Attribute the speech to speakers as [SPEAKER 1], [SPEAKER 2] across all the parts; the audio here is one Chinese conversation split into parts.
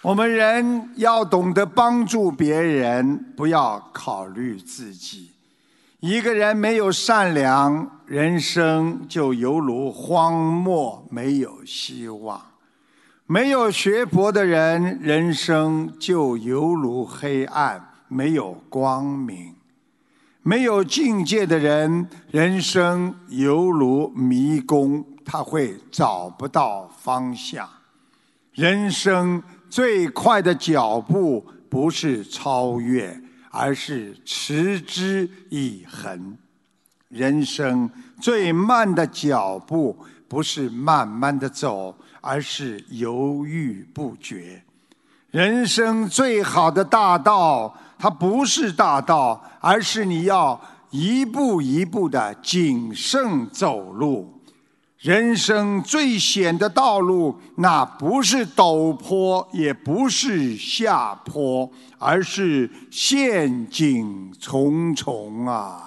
[SPEAKER 1] 我们人要懂得帮助别人，不要考虑自己。一个人没有善良，人生就犹如荒漠，没有希望。没有学佛的人，人生就犹如黑暗，没有光明。没有境界的人，人生犹如迷宫，他会找不到方向。人生最快的脚步不是超越，而是持之以恒。人生最慢的脚步不是慢慢的走，而是犹豫不决。人生最好的大道，它不是大道，而是你要一步一步的谨慎走路。人生最险的道路，那不是陡坡，也不是下坡，而是陷阱重重啊！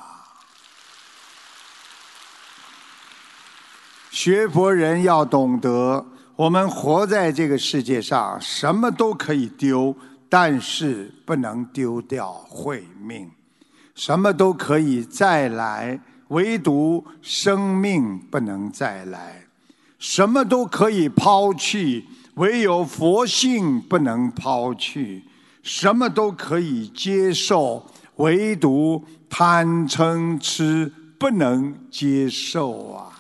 [SPEAKER 1] 学佛人要懂得，我们活在这个世界上，什么都可以丢，但是不能丢掉慧命。什么都可以再来，唯独生命不能再来。什么都可以抛弃，唯有佛性不能抛弃。什么都可以接受，唯独贪嗔痴不能接受啊！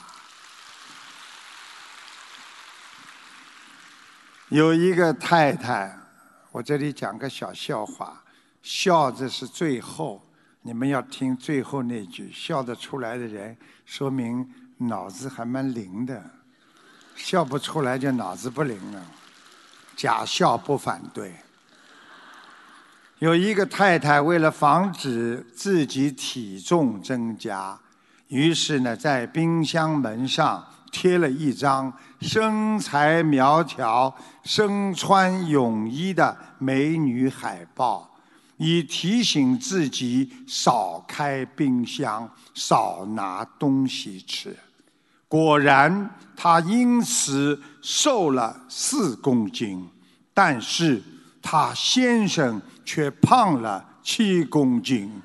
[SPEAKER 1] 有一个太太，我这里讲个小笑话，笑字是最后，你们要听最后那句，笑得出来的人说明脑子还蛮灵的，笑不出来就脑子不灵了。假笑不反对。有一个太太为了防止自己体重增加，于是呢在冰箱门上贴了一张身材苗条、身穿泳衣的美女海报，以提醒自己少开冰箱，少拿东西吃。果然，她因此瘦了4公斤，但是她先生却胖了7公斤。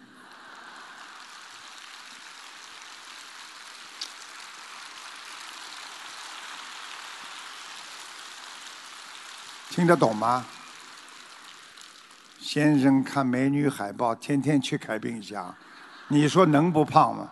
[SPEAKER 1] 听得懂吗？先生看美女海报，天天去开冰箱，你说能不胖吗？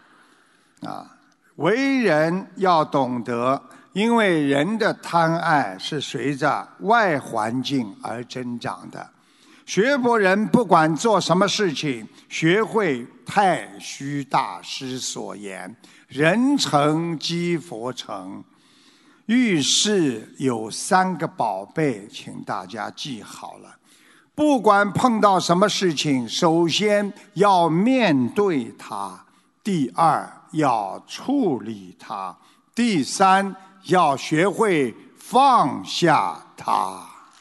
[SPEAKER 1] 为人要懂得，因为人的贪爱是随着外环境而增长的。学佛人不管做什么事情，学会太虚大师所言：人成即佛成。遇事有3个宝贝，请大家记好了。不管碰到什么事情，首先要面对它，第2要处理它，第3要学会放下它。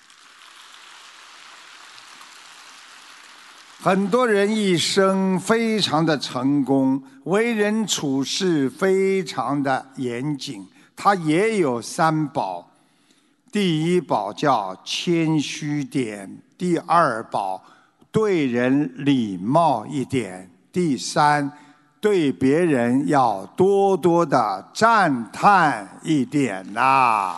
[SPEAKER 1] 很多人一生非常的成功，为人处事非常的严谨，他也有3宝。第1宝叫谦虚点，第2宝对人礼貌一点，第3对别人要多多的赞叹一点呐。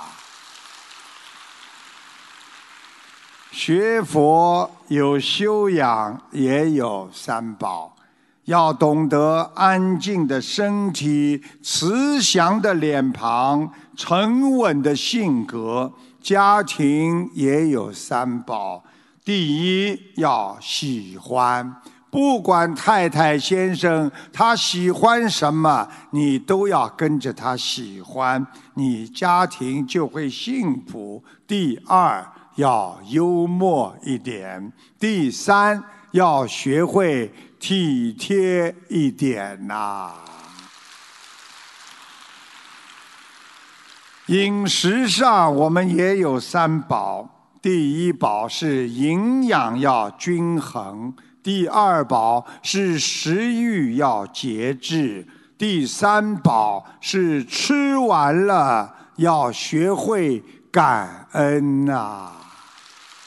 [SPEAKER 1] 学佛有修养，也有3宝。要懂得安静的身体、慈祥的脸庞、沉稳的性格。家庭也有3宝。第1要喜欢，不管太太先生他喜欢什么，你都要跟着他喜欢，你家庭就会幸福。第2要幽默一点，第3要学会体贴一点呐。饮食上我们也有3宝，第1宝是营养要均衡，第2宝是食欲要节制，第3宝是吃完了要学会感恩呐。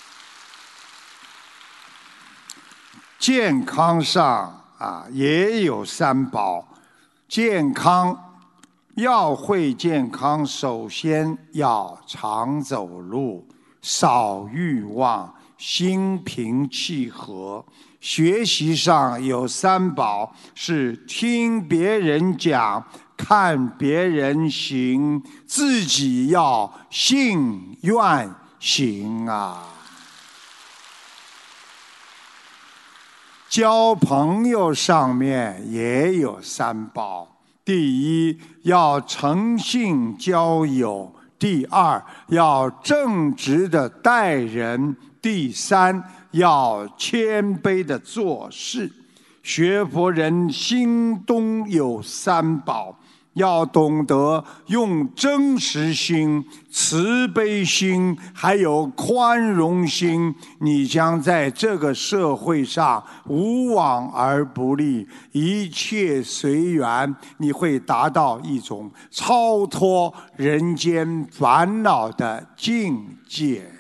[SPEAKER 1] 健康上也有三宝。健康要会健康，首先要常走路，少欲望，心平气和。学习上有三宝，是听别人讲，看别人行，自己要信愿行啊。交朋友上面也有三宝，第一要诚信交友，第二要正直的待人，第三要谦卑的做事。学佛人心中有三宝，要懂得用真实心、慈悲心还有宽容心，你将在这个社会上无往而不利，一切随缘，你会达到一种超脱人间烦恼的境界。